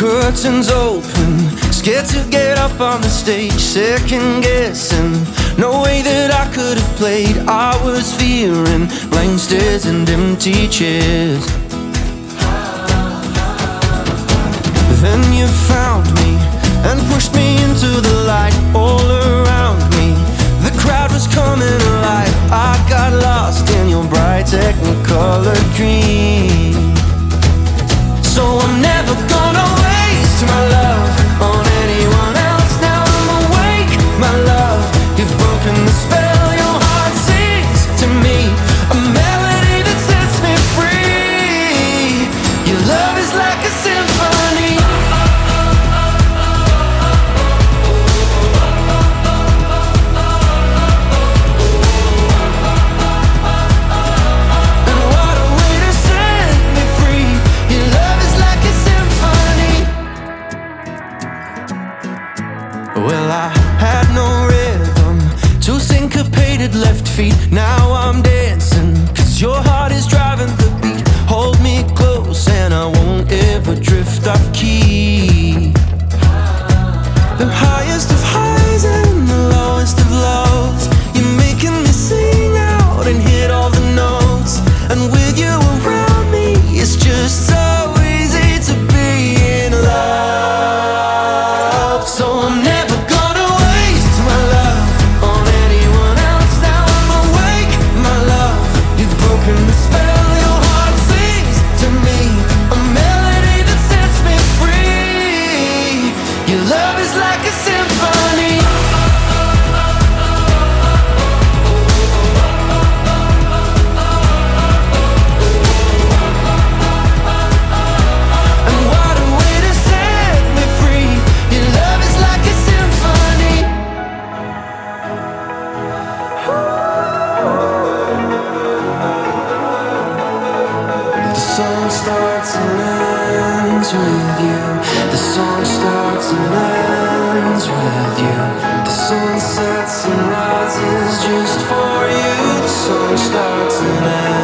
Curtains open, scared to get up on the stage, second guessing, no way that I could have played. I was fearing blank stares and empty chairs. Then you found me and pushed me into the light. All around me, the crowd was coming alive. I got lost in your bright technicolor dream. So I'm never gonna waste my love on anyone else. Now I'm awake, my love, you've broken the spell. Your heart sings to me a melody that sets me free. Your love is like a symphony. And what a way to set me free. Your love is like a symphony. Well, I had no rhythm, two syncopated left feet. Now I'm dancing, 'cause your heart is driving the beat. Hold me close and I won't ever drift off key. The highest of highs and the lowest of lows, you're making me sing out and hit all the notes. And with you around me, it's just so easy to be in love. So I'm never gonna waste my love on anyone else. Now I'm awake, my love, you've broken the spell. Your heart sings to me a melody that sets me free. Your love is like a symphony. And what a way to set me free. Your love is like a symphony. The song starts and ends with you. The song starts and ends with you. The sun sets and rises just for you. The song starts and ends.